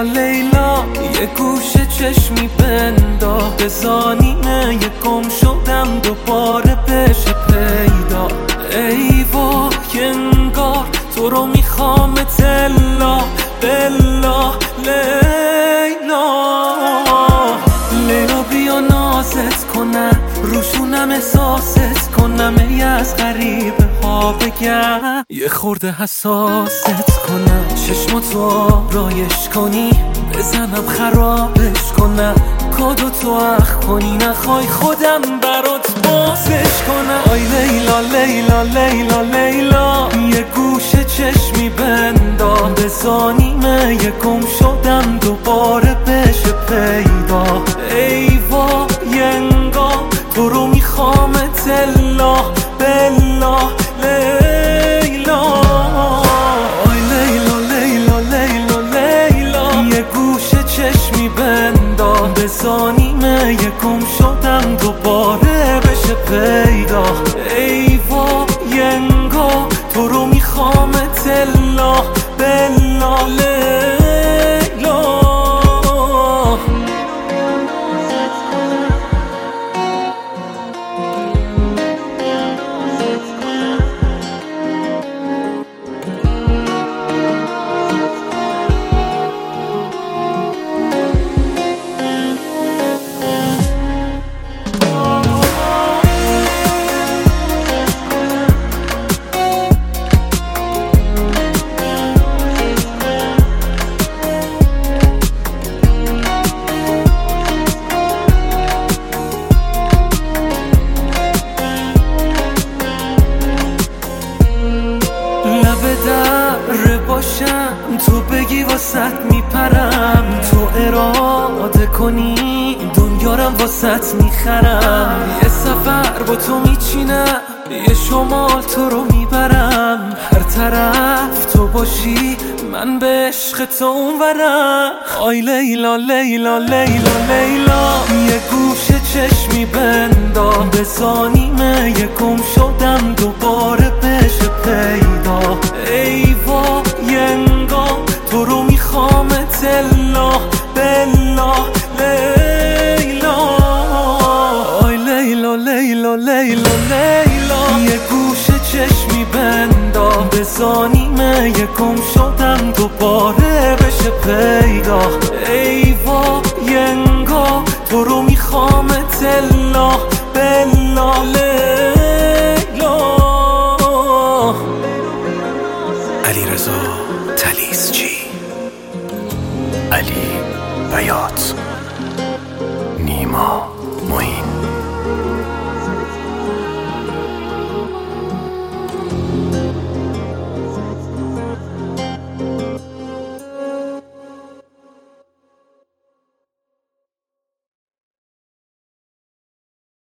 لیلا لیلا یه گوشه چشمی بنداز بزانیمه یه گم شدم دوباره بشه پیدا. ای وای انگار تو رو میخوام تلا بلا لیلا. لیلا بیا نازت کنم روشونم احساست کنم ای از غریبه ها بگم یه خورده حساست کنم چشماتو آرایش کنی بزنم خرابش کنم کادو تو اخ کنی نخوای خودم برات بازش کنم. آی لیلا لیلا لیلا لیلا یه گوشه چشمی بنداز بزانیمه یه گم شدم دوباره بشه پیدا. ای وای انگار تو رو میخوام تلا بلا لیلا. آی لیلا لیلا لیلا لیلا یه گوشه چشمی بنداز بزانیمه یه گم شدم دوباره بشه پیدا. ای وای انگار تو رو میخوام تلا بلا لیلا. تو بگی واسط میپرم تو اراده کنی دنیارم واسط میخرم یه سفر با تو میچینم یه شمال تو رو میبرم هر طرف تو باشی من به عشق تو اونورم. آی لیلا لیلا لیلا لیلا یه گوشه چشمی بنداز بزانیمه یه گم شدم دوباره بشه پیدا. ای وای انگار تو رو میخوام تلا بلا لیلا. آی لیلا لیلا لیلا لیلا یه گوشه چشمی بنداز بزانیمه یه گم شدم دوباره بشه پیدا. ای وای انگار تو رو میخوام تلا بلا لیلا. علیرضا طلیسچی، علی بیات، نیما معین.